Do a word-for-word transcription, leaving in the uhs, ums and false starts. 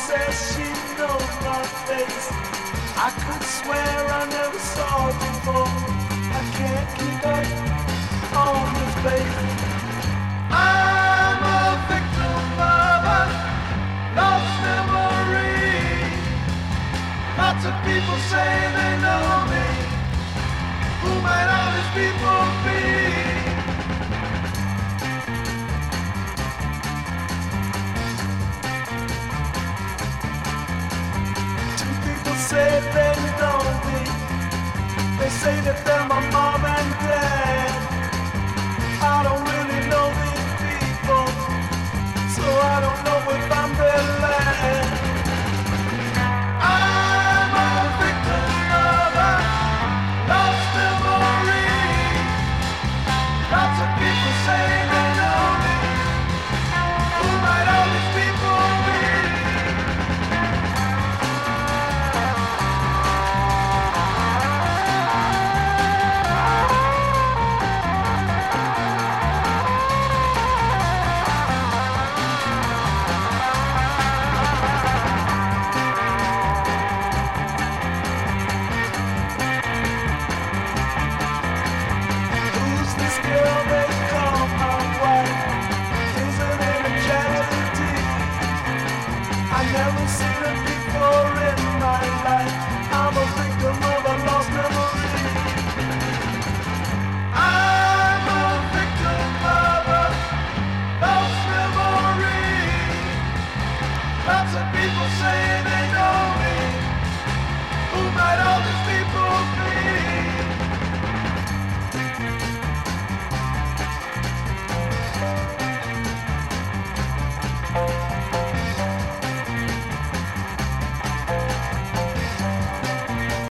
says she knows my face. I could swear I never saw her before. I can't keep up on this face. I'm a victim of a lost memory. Lots of people say they know me. Who might all these people be? Two people say they know me. They say that they're my mom and dad. I don't really know these people, so I don't know if I'm their lad. I'm a victim of a lost memory. Lots of people say they know me. Who might all these people be? Who's this girl they call my wife? Isn't it a tragedy? I never seen her before in my life.